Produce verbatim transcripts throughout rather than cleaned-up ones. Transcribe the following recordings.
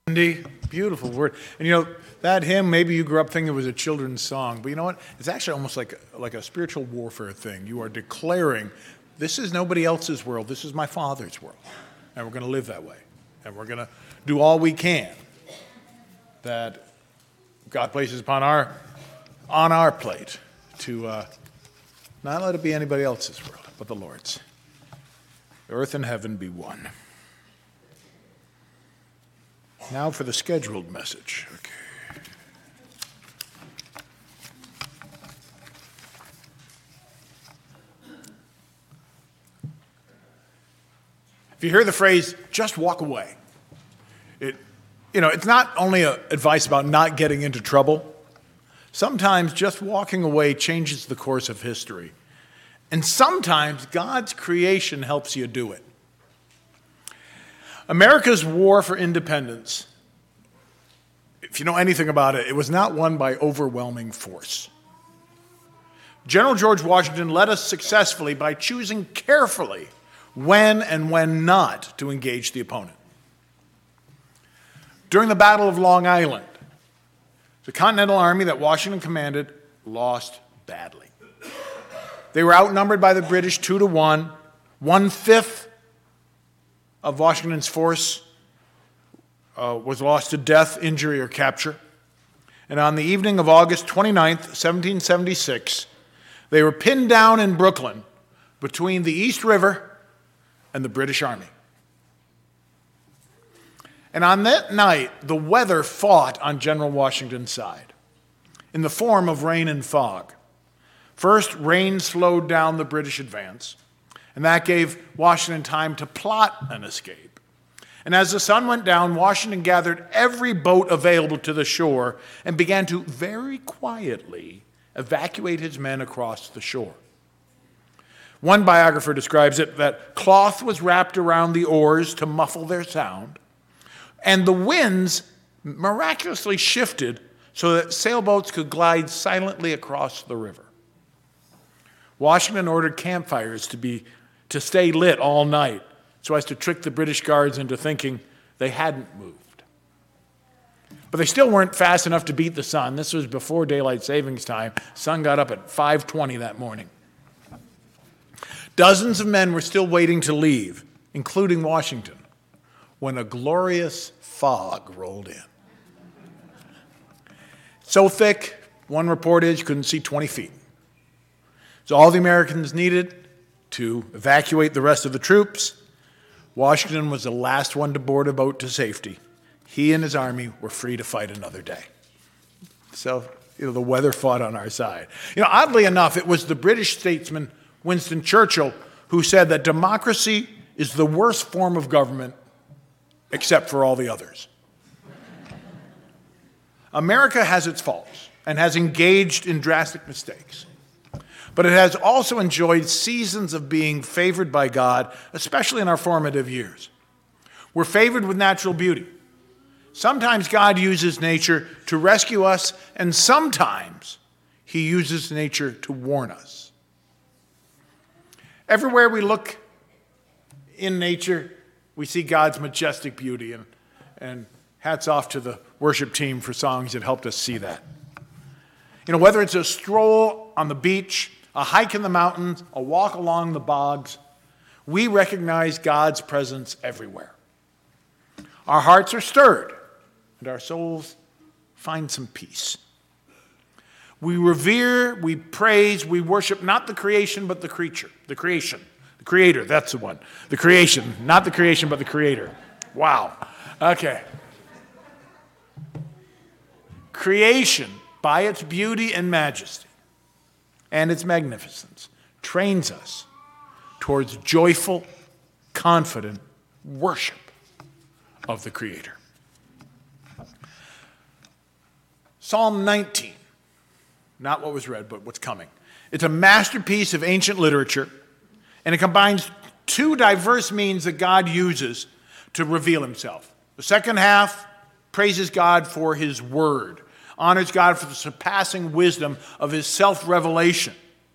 Beautiful word. And you know, that hymn, maybe you grew up thinking it was a children's song, but you know what? It's actually almost like, like a spiritual warfare thing. You are declaring, this is nobody else's world, this is my Father's world. And we're going to live that way. And we're going to do all we can that God places upon our, on our plate to uh, not let it be anybody else's world, but the Lord's. Earth and heaven be one. Now for the scheduled message. Okay. If you hear the phrase, just walk away, it, you know, it's not only a advice about not getting into trouble. Sometimes just walking away changes the course of history. And sometimes God's creation helps you do it. America's war for independence, if you know anything about it, it was not won by overwhelming force. General George Washington led us successfully by choosing carefully when and when not to engage the opponent. During the Battle of Long Island, the Continental Army that Washington commanded lost badly. They were outnumbered by the British two to one. One-fifth of Washington's force uh, was lost to death, injury, or capture. And on the evening of August twenty-ninth, seventeen seventy-six, they were pinned down in Brooklyn between the East River and the British Army. And on that night, the weather fought on General Washington's side in the form of rain and fog. First, rain slowed down the British advance, and that gave Washington time to plot an escape. And as the sun went down, Washington gathered every boat available to the shore and began to very quietly evacuate his men across the shore. One biographer describes it that cloth was wrapped around the oars to muffle their sound, and the winds miraculously shifted so that sailboats could glide silently across the river. Washington ordered campfires to be to stay lit all night so as to trick the British guards into thinking they hadn't moved. But they still weren't fast enough to beat the sun. This was before daylight savings time. Sun got up at five twenty that morning. Dozens of men were still waiting to leave, including Washington, when a glorious fog rolled in. So thick, one report is you couldn't see twenty feet. So all the Americans needed to evacuate the rest of the troops. Washington was the last one to board a boat to safety. He and his army were free to fight another day. So, you know, the weather fought on our side. You know, oddly enough, it was the British statesman Winston Churchill who said that democracy is the worst form of government except for all the others. America has its faults and has engaged in drastic mistakes. But it has also enjoyed seasons of being favored by God, especially in our formative years. We're favored with natural beauty. Sometimes God uses nature to rescue us, and sometimes he uses nature to warn us. Everywhere we look in nature, we see God's majestic beauty, and, and hats off to the worship team for songs that helped us see that. You know, whether it's a stroll on the beach, a hike in the mountains, a walk along the bogs, we recognize God's presence everywhere. Our hearts are stirred, and our souls find some peace. We revere, we praise, we worship not the creation, but the creature, the creation, the creator, that's the one. The creation, not the creation, but the creator. Wow. Okay. Creation, by its beauty and majesty, and its magnificence, trains us towards joyful, confident worship of the Creator. Psalm nineteen, not what was read, but what's coming. It's a masterpiece of ancient literature, and it combines two diverse means that God uses to reveal himself. The second half praises God for his word, honors God for the surpassing wisdom of his self-revelation,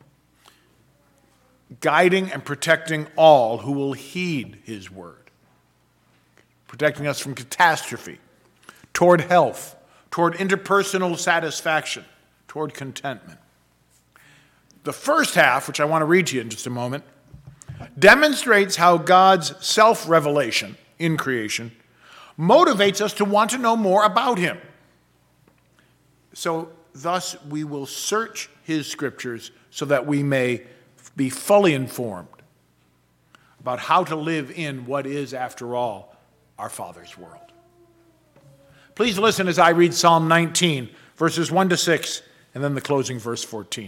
guiding and protecting all who will heed his word, protecting us from catastrophe. toward health, toward interpersonal satisfaction, toward contentment. The first half, which I want to read to you in just a moment, demonstrates how God's self-revelation in creation motivates us to want to know more about him. So thus we will search his scriptures so that we may be fully informed about how to live in what is, after all, our Father's world. Please listen as I read Psalm nineteen, verses one to six, and then the closing verse fourteen.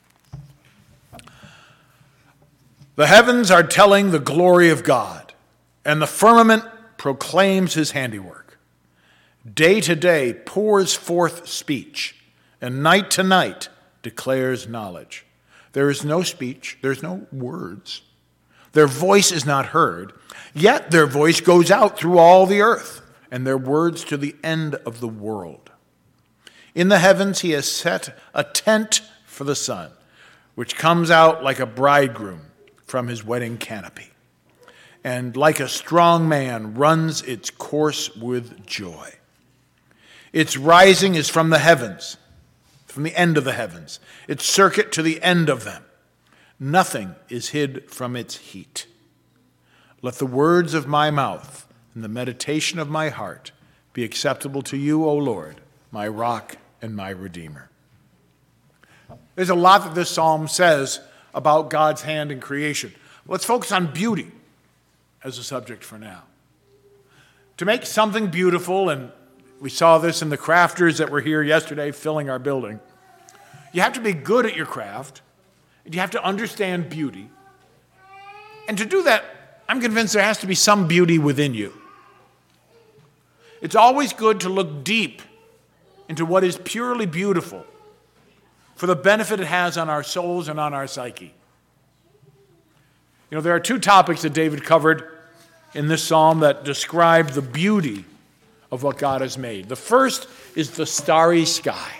The heavens are telling the glory of God, and the firmament proclaims his handiwork. Day to day pours forth speech, and night to night declares knowledge. There is no speech, there's no words. Their voice is not heard, yet their voice goes out through all the earth, and their words to the end of the world. In the heavens he has set a tent for the sun, which comes out like a bridegroom from his wedding canopy, and like a strong man runs its course with joy. Its rising is from the heavens, from the end of the heavens, its circuit to the end of them. Nothing is hid from its heat. Let the words of my mouth and the meditation of my heart be acceptable to you, O Lord, my rock and my redeemer. There's a lot that this psalm says about God's hand in creation. Let's focus on beauty as a subject for now. To make something beautiful, and we saw this in the crafters that were here yesterday filling our building, you have to be good at your craft, and you have to understand beauty. And to do that, I'm convinced there has to be some beauty within you. It's always good to look deep into what is purely beautiful for the benefit it has on our souls and on our psyche. You know, there are two topics that David covered in this psalm that describe the beauty of what God has made. The first is the starry sky.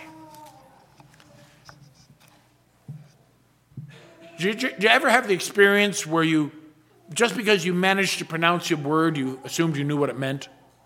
Did you, did you ever have the experience where you, just because you managed to pronounce your word, you assumed you knew what it meant?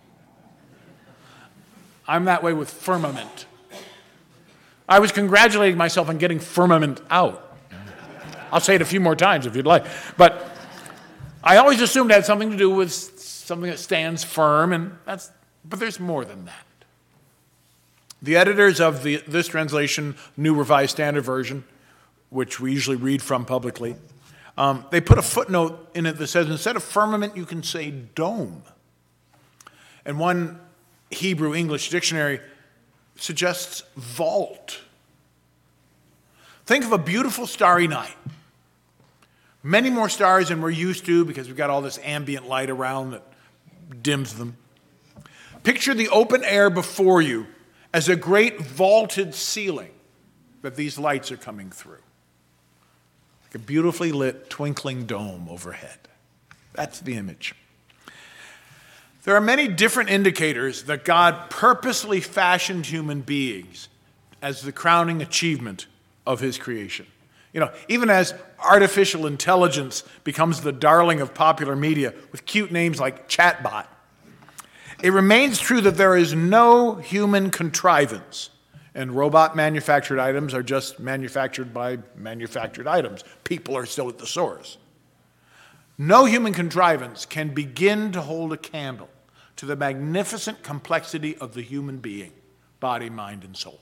I'm that way with firmament. I was congratulating myself on getting firmament out. I'll say it a few more times if you'd like. But I always assumed it had something to do with something that stands firm, and that's, but there's more than that. The editors of the, this translation, New Revised Standard Version, which we usually read from publicly, um, they put a footnote in it that says instead of firmament, you can say dome. And one Hebrew English dictionary suggests vault. Think of a beautiful starry night. Many more stars than we're used to because we've got all this ambient light around that dims them. Picture the open air before you as a great vaulted ceiling that these lights are coming through. Like a beautifully lit twinkling dome overhead. That's the image. There are many different indicators that God purposely fashioned human beings as the crowning achievement of his creation. You know, even as artificial intelligence becomes the darling of popular media with cute names like chatbot, it remains true that there is no human contrivance, and robot manufactured items are just manufactured by manufactured items. People are still at the source. No human contrivance can begin to hold a candle to the magnificent complexity of the human being, body, mind, and soul.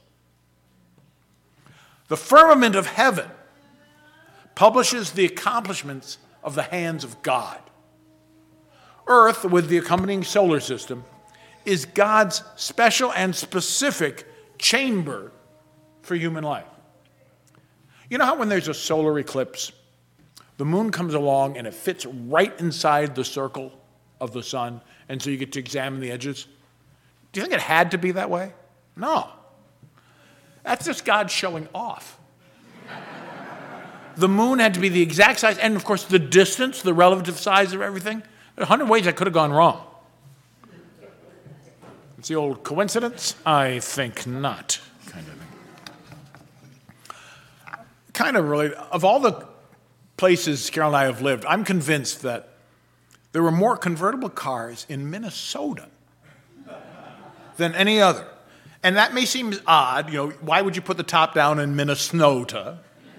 The firmament of heaven publishes the accomplishments of the hands of God. Earth, with the accompanying solar system, is God's special and specific chamber for human life. You know how when there's a solar eclipse, the moon comes along and it fits right inside the circle of the sun, and so you get to examine the edges? Do you think it had to be that way? No. That's just God showing off. The moon had to be the exact size, and of course the distance, the relative size of everything. There are a hundred ways that could have gone wrong. It's the old coincidence? I think not, kind of thing. Kind of related. Of all the places Carol and I have lived, I'm convinced that there were more convertible cars in Minnesota than any other. And that may seem odd, you know, why would you put the top down in Minnesota?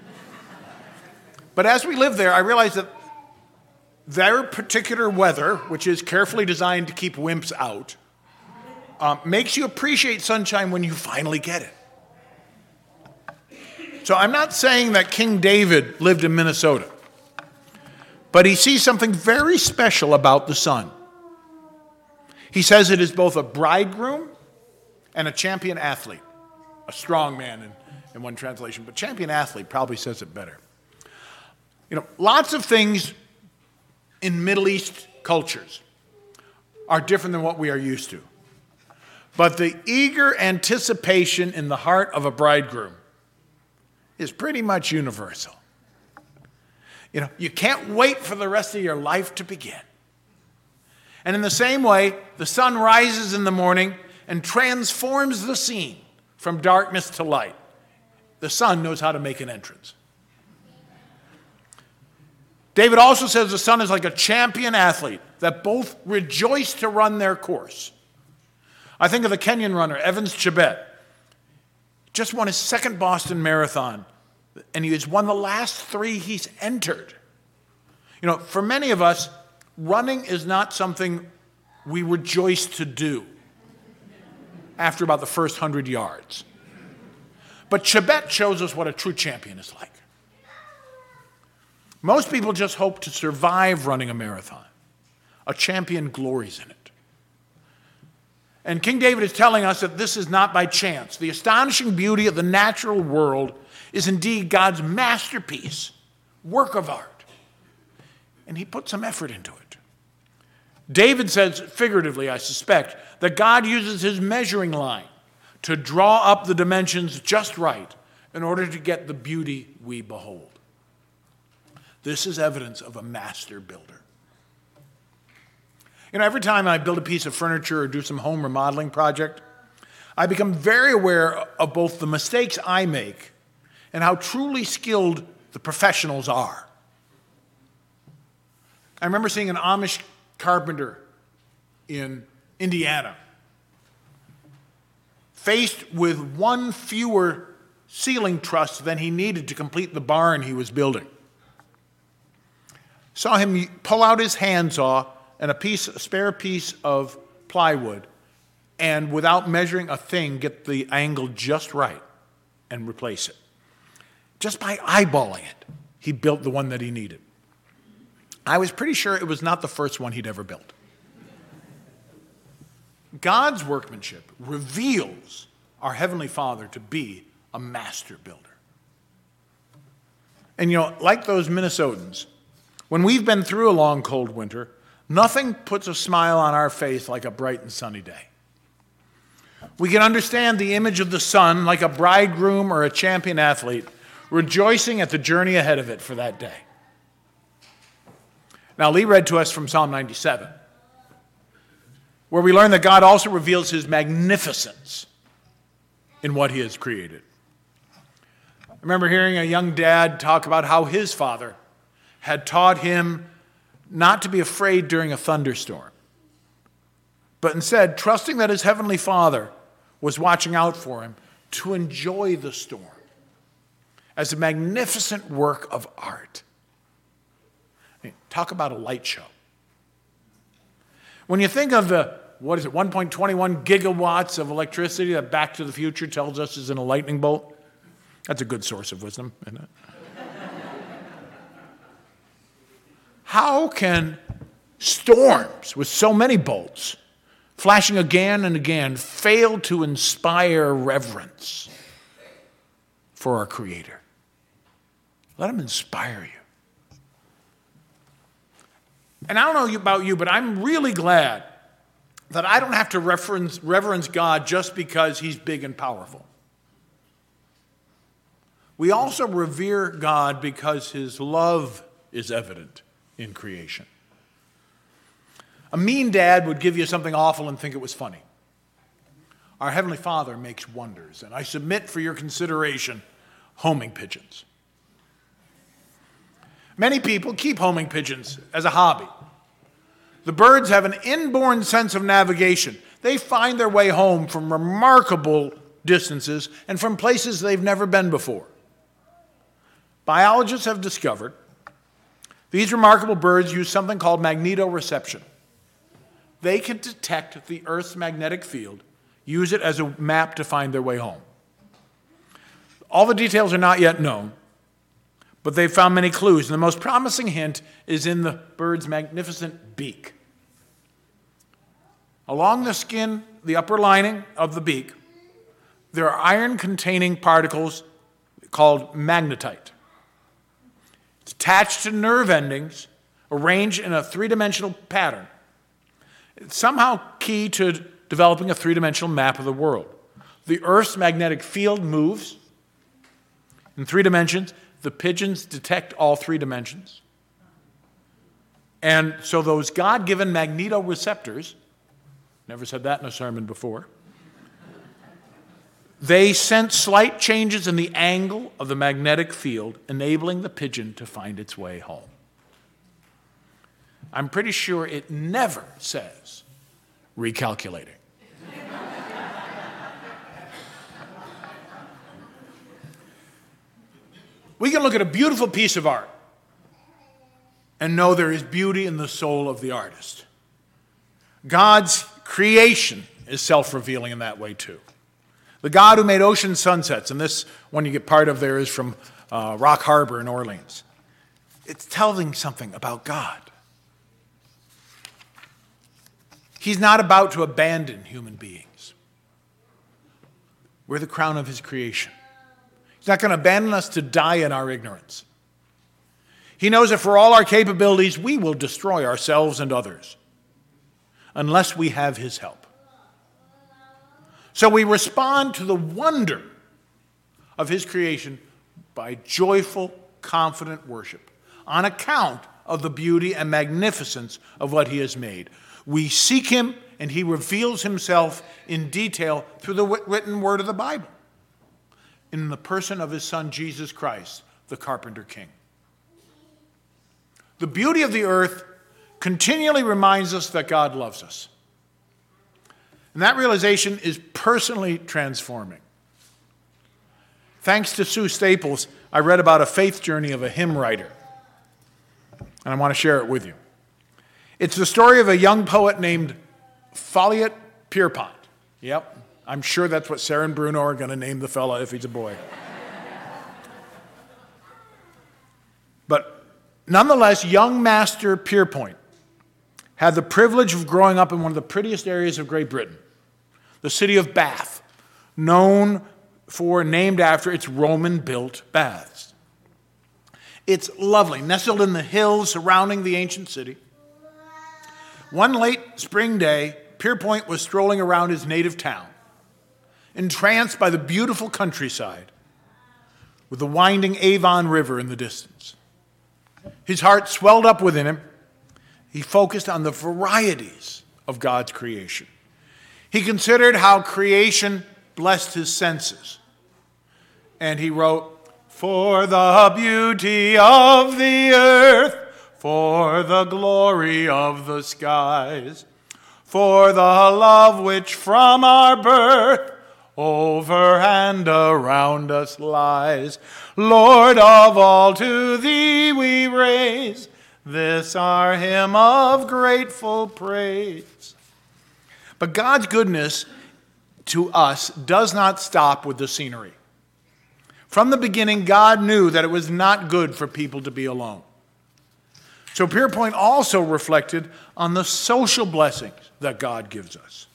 But as we live there, I realized that their particular weather, which is carefully designed to keep wimps out, um, makes you appreciate sunshine when you finally get it. So I'm not saying that King David lived in Minnesota, but he sees something very special about the sun. He says it is both a bridegroom and a champion athlete, a strong man in, in one translation, but champion athlete probably says it better. You know, lots of things in Middle East cultures are different than what we are used to. But the eager anticipation in the heart of a bridegroom is pretty much universal. You know, you can't wait for the rest of your life to begin. And in the same way, the sun rises in the morning and transforms the scene from darkness to light. The sun knows how to make an entrance. David also says the sun is like a champion athlete that both rejoice to run their course. I think of the Kenyan runner, Evans Chebet. Just won his second Boston Marathon, and he has won the last three he's entered. You know, for many of us, running is not something we rejoice to do after about the first hundred yards. But Chebet shows us what a true champion is like. Most people just hope to survive running a marathon. A champion glories in it. And King David is telling us that this is not by chance. The astonishing beauty of the natural world is indeed God's masterpiece, work of art. And he put some effort into it. David says, figuratively, I suspect, that God uses his measuring line to draw up the dimensions just right in order to get the beauty we behold. This is evidence of a master builder. You know, every time I build a piece of furniture or do some home remodeling project, I become very aware of both the mistakes I make and how truly skilled the professionals are. I remember seeing an Amish carpenter in Indiana faced with one fewer ceiling truss than he needed to complete the barn he was building. Saw him pull out his handsaw and a piece, a spare piece of plywood, and without measuring a thing, get the angle just right and replace it. Just by eyeballing it, he built the one that he needed. I was pretty sure it was not the first one he'd ever built. God's workmanship reveals our Heavenly Father to be a master builder. And you know, like those Minnesotans, when we've been through a long, cold winter, nothing puts a smile on our face like a bright and sunny day. We can understand the image of the sun like a bridegroom or a champion athlete rejoicing at the journey ahead of it for that day. Now, Lee read to us from Psalm ninety-seven, where we learn that God also reveals his magnificence in what he has created. I remember hearing a young dad talk about how his father had taught him not to be afraid during a thunderstorm, but instead trusting that his heavenly Father was watching out for him to enjoy the storm as a magnificent work of art. I mean, talk about a light show. When you think of the, what is it, one point two one gigawatts of electricity that Back to the Future tells us is in a lightning bolt, that's a good source of wisdom, isn't it? How can storms with so many bolts, flashing again and again, fail to inspire reverence for our Creator? Let him inspire you. And I don't know about you, but I'm really glad that I don't have to reference, reverence God just because he's big and powerful. We also revere God because his love is evident in creation. A mean dad would give you something awful and think it was funny. Our Heavenly Father makes wonders, and I submit for your consideration homing pigeons. Many people keep homing pigeons as a hobby. The birds have an inborn sense of navigation. they find their way home from remarkable distances and from places they've never been before. Biologists have discovered these remarkable birds use something called magnetoreception. They can detect the Earth's magnetic field, use it as a map to find their way home. All the details are not yet known, but they've found many clues, and the most promising hint is in the bird's magnificent beak. Along the skin, the upper lining of the beak, there are iron-containing particles called magnetite. It's attached to nerve endings, arranged in a three-dimensional pattern. It's somehow key to developing a three-dimensional map of the world. The Earth's magnetic field moves in three dimensions. The pigeons detect all three dimensions. And so those God-given magnetoreceptors, never said that in a sermon before, they sense slight changes in the angle of the magnetic field, enabling the pigeon to find its way home. I'm pretty sure it never says recalculating. We can look at a beautiful piece of art and know there is beauty in the soul of the artist. God's creation is self-revealing in that way too. The God who made ocean sunsets, and this one you get part of there is from uh, Rock Harbor in Orleans. It's telling something about God. He's not about to abandon human beings. We're the crown of his creation. He's not going to abandon us to die in our ignorance. He knows that for all our capabilities, we will destroy ourselves and others unless we have his help. So we respond to the wonder of his creation by joyful, confident worship on account of the beauty and magnificence of what he has made. We seek him, and he reveals himself in detail through the written word of the Bible, in the person of his Son, Jesus Christ, the Carpenter King. The beauty of the earth continually reminds us that God loves us. And that realization is personally transforming. Thanks to Sue Staples, I read about a faith journey of a hymn writer, and I want to share it with you. It's the story of a young poet named Folliot Pierpont. Yep, I'm sure that's what Sarah and Bruno are going to name the fella if he's a boy. But nonetheless, young Master Pierpont had the privilege of growing up in one of the prettiest areas of Great Britain, the city of Bath, known for, named after its Roman-built baths. It's lovely, nestled in the hills surrounding the ancient city. One late spring day, Pierpont was strolling around his native town, entranced by the beautiful countryside with the winding Avon River in the distance. His heart swelled up within him. He focused on the varieties of God's creation. He considered how creation blessed his senses. And he wrote, "For the beauty of the earth, for the glory of the skies, for the love which from our birth over and around us lies. Lord of all, to thee we raise this our hymn of grateful praise." But God's goodness to us does not stop with the scenery. From the beginning, God knew that it was not good for people to be alone. So Pierpont also reflected on the social blessings that God gives us.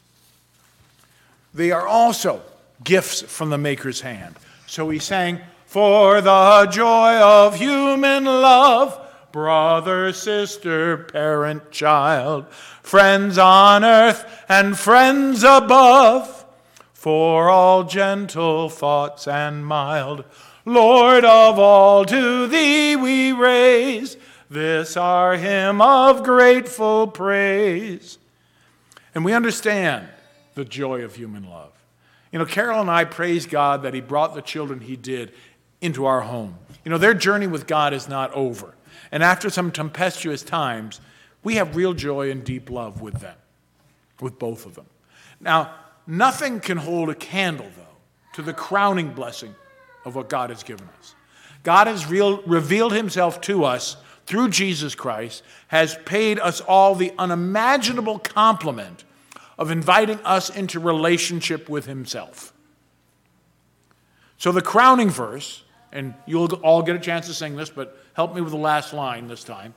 They are also gifts from the Maker's hand. So he sang, "For the joy of human love, brother, sister, parent, child, friends on earth and friends above, for all gentle thoughts and mild, Lord of all, to thee we raise this our hymn of grateful praise." And we understand the joy of human love. You know, Carol and I praise God that he brought the children he did into our home. You know, their journey with God is not over. And after some tempestuous times, we have real joy and deep love with them, with both of them. Now, nothing can hold a candle, though, to the crowning blessing of what God has given us. God has real, revealed himself to us through Jesus Christ, has paid us all the unimaginable compliment of inviting us into relationship with himself. So the crowning verse, and you'll all get a chance to sing this, but help me with the last line this time.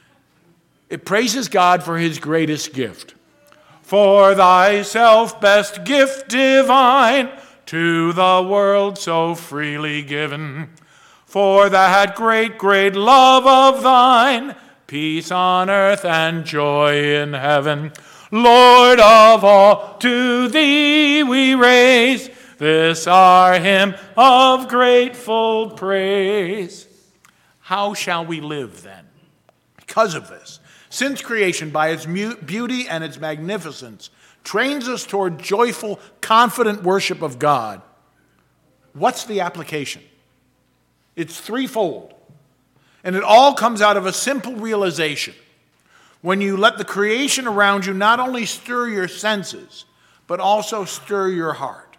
It praises God for his greatest gift. For thyself best gift divine, to the world so freely given. For that great, great love of thine, peace on earth and joy in heaven. Lord of all, to thee we raise this our hymn of grateful praise. How shall we live then? Because of this, since creation, by its beauty and its magnificence, trains us toward joyful, confident worship of God, what's the application? It's threefold. And it all comes out of a simple realization. When you let the creation around you not only stir your senses, but also stir your heart.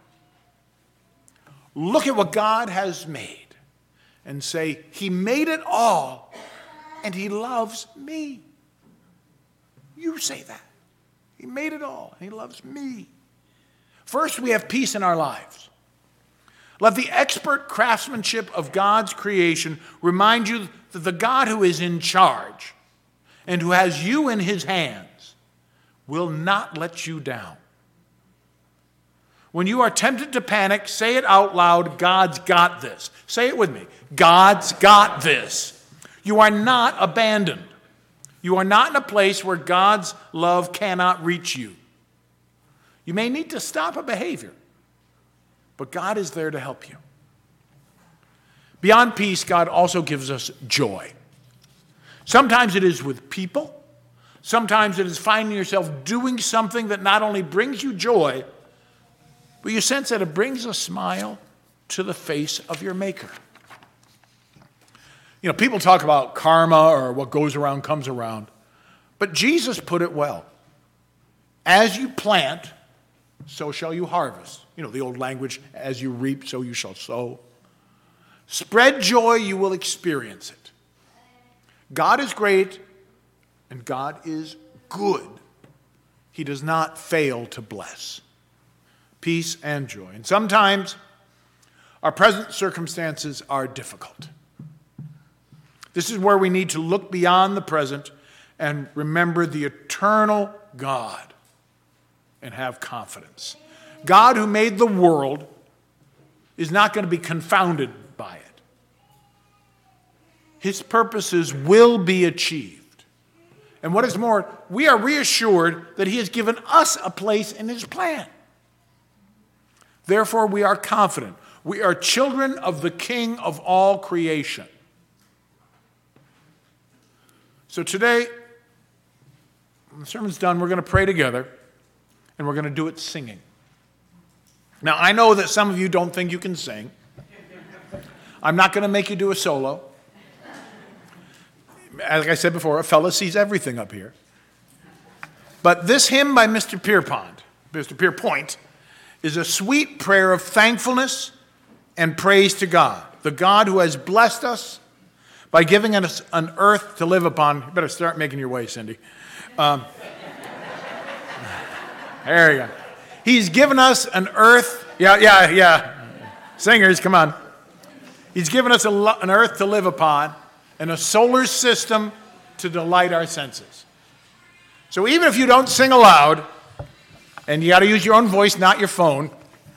Look at what God has made and say, he made it all, and he loves me. You say that. He made it all, and he loves me. First, we have peace in our lives. Let the expert craftsmanship of God's creation remind you that the God who is in charge and who has you in his hands will not let you down. When you are tempted to panic, say it out loud, God's got this. Say it with me. God's got this. You are not abandoned. You are not in a place where God's love cannot reach you. You may need to stop a behavior, but God is there to help you. Beyond peace, God also gives us joy. Sometimes it is with people. Sometimes it is finding yourself doing something that not only brings you joy, but you sense that it brings a smile to the face of your Maker. You know, people talk about karma or what goes around comes around, but Jesus put it well. As you plant, so shall you harvest. You know, the old language, as you reap, so you shall sow. Spread joy, you will experience it. God is great, and God is good. He does not fail to bless. Peace and joy. And sometimes our present circumstances are difficult. This is where we need to look beyond the present and remember the eternal God and have confidence. God, who made the world, is not going to be confounded by it. His purposes will be achieved. And what is more, we are reassured that he has given us a place in his plan. Therefore, we are confident. We are children of the King of all creation. So today, when the sermon's done, we're going to pray together, and we're going to do it singing. Now, I know that some of you don't think you can sing. I'm not going to make you do a solo. As I said before, a fella sees everything up here. But this hymn by Mister Pierpont, Mister Pierpoint, is a sweet prayer of thankfulness and praise to God, the God who has blessed us by giving us an earth to live upon. You better start making your way, Cindy. Um, there you go. He's given us an earth. Yeah, yeah, yeah. Singers, come on. He's given us a, an earth to live upon and a solar system to delight our senses. So even if you don't sing aloud, and you got to use your own voice, not your phone,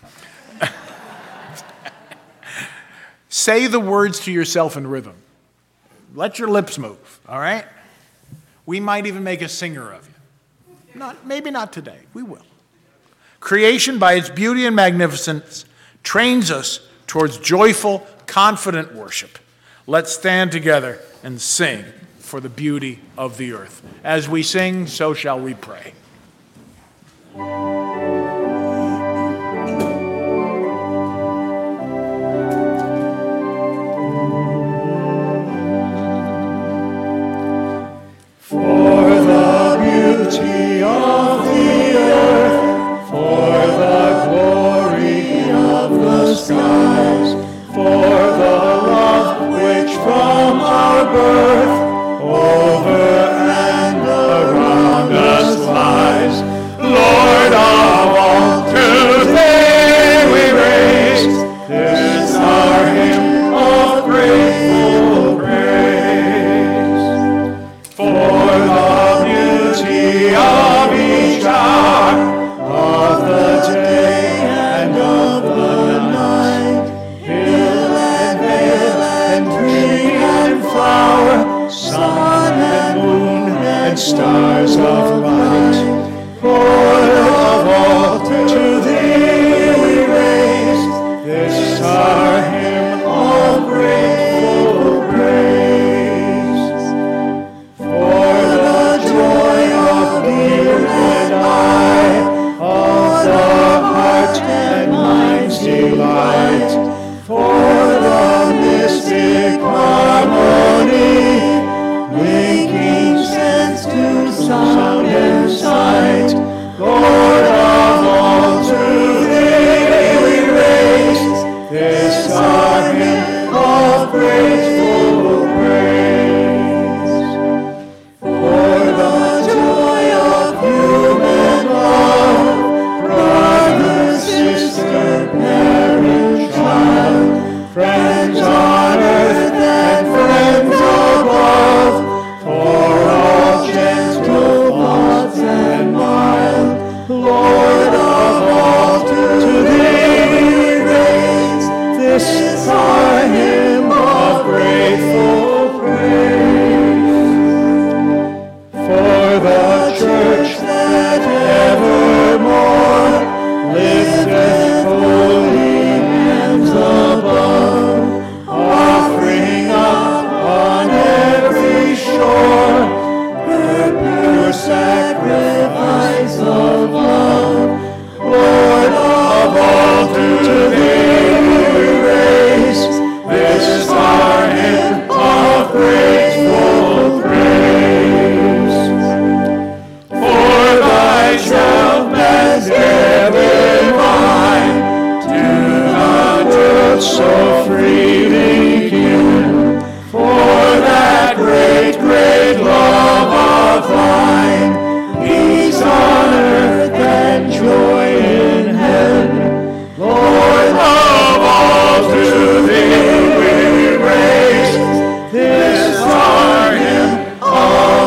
say the words to yourself in rhythm. Let your lips move, all right? We might even make a singer of you. Not, maybe not today. We will. Creation, by its beauty and magnificence, trains us towards joyful, confident worship. Let's stand together and sing for the beauty of the earth. As we sing, so shall we pray. For the beauty of the earth, for birth, over and around us lies. Lord of all, to thee we raise this our hymn of grateful praise. For the beauty of each hour, of the day and of the night, hill and vale and tree and flower, sun and moon and stars of light. Lord of all, to thee we raise this our hymn of grateful praise. For the joy of ear and eye, of the heart and mind's delight, for the mystic harmony, making sense to sound and sight. Lord of all, to thee we raise this our hymn of grateful praise. For the joy of human love, brother, sister, parent, child, friends on earth and friends above, for all gentle thoughts and mild, Lord of all, to thee we raise this our hymn of grateful praise. For the church that evermore lifteth holy hands above, offering up on every shore her pure sacrifice of love. Lord of all, to thee we raise this our hymn of grateful praise. For thyself as ever divine, to the world so freely given, for that great, great love of thine, peace on earth and joy in heaven. Lord of all, to thee we raise this our hymn of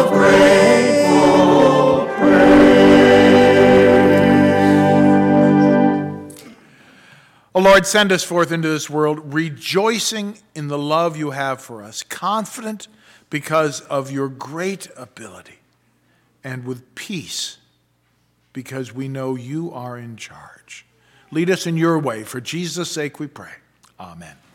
grateful praise. O Lord, send us forth into this world, rejoicing in the love you have for us, confident because of your great ability, and with peace because we know you are in charge. Lead us in your way. For Jesus' sake we pray. Amen.